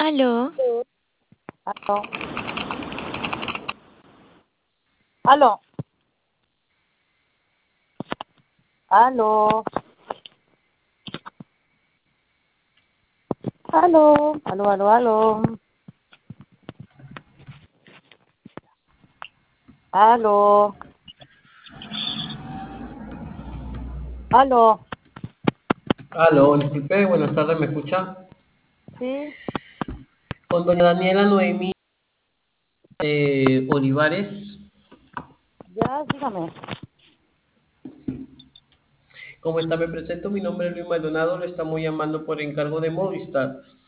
Aló, Aló, aló, aló, aló, aló, aló, Aló, disculpe, buenas tardes, ¿me escucha? sí, Con doña Daniela Noemí Olivares. ya, dígame. ¿Cómo está? Me presento, mi nombre es Luis Maldonado, lo estamos llamando por encargo de Movistar.